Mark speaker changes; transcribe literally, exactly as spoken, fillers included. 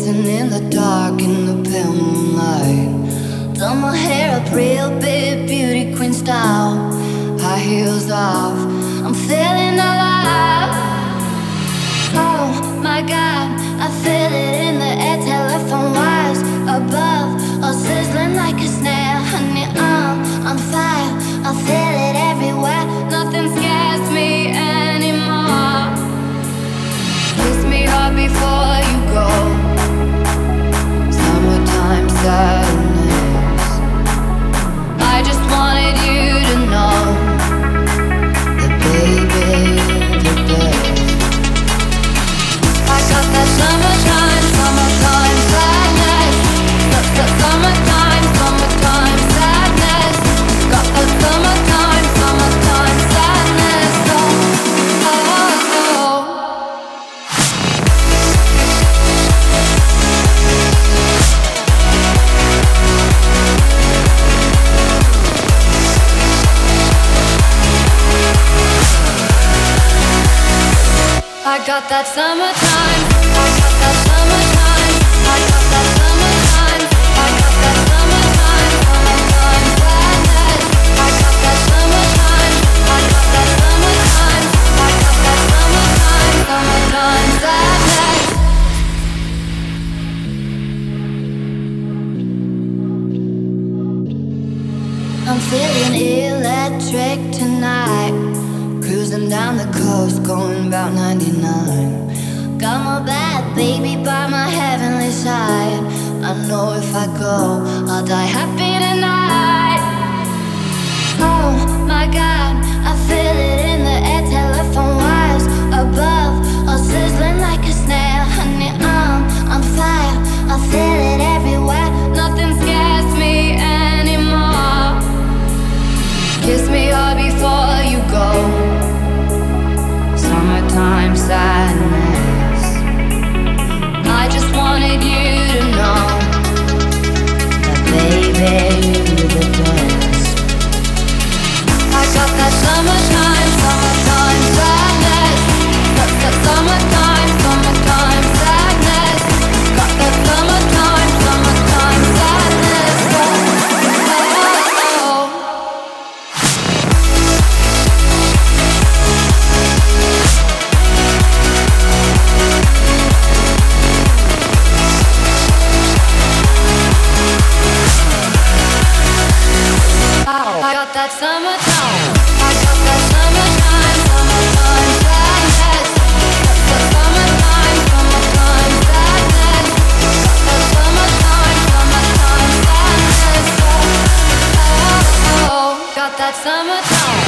Speaker 1: Dancing in the dark in the pale moonlight. Done my hair up real big, beauty queen style. High heels off, I'm feeling alive. Oh my God, I feel it in the air. Telephone wires above, all sizzling like a snare. Honey, I'm on fire, I feel it everywhere. Nothing scares me anymore. Kiss me hard before you go. Summertime sadness. I just wanted you to know that baby, the best. I got that summertime, summertime sadness. That's that summertime, summertime sadness. Got that summertime, summertime sadness. Oh, oh, oh. I got that summertime. I got that summertime. I got that summertime. I got that summertime. Summertime sadness. I got that summertime. I got that summertime. I got that summertime. Summertime sadness. I'm feeling electric tonight. Cruising down the coast, going about ninety-nine. Got my bad baby by my heavenly side. I know if I go, I'll die happy tonight. Oh my God, I feel it in the air. Telephone wires above, all sizzling like a snare. Honey, I'm on fire, I feel it everywhere. Nothing scares me anymore. Kiss me hard before you go. Summertime sadness. I just wanted you to know that baby, you're the best. I got that summertime, summertime sadness. That's that summertime, summertime sadness. Got that summertime, summertime sadness. Oh, oh, oh. I got that summertime. I got that summertime, summertime sadness. That's that summertime, summertime sadness. Got that summertime, summertime sadness. Oh, oh, oh. Got that summertime.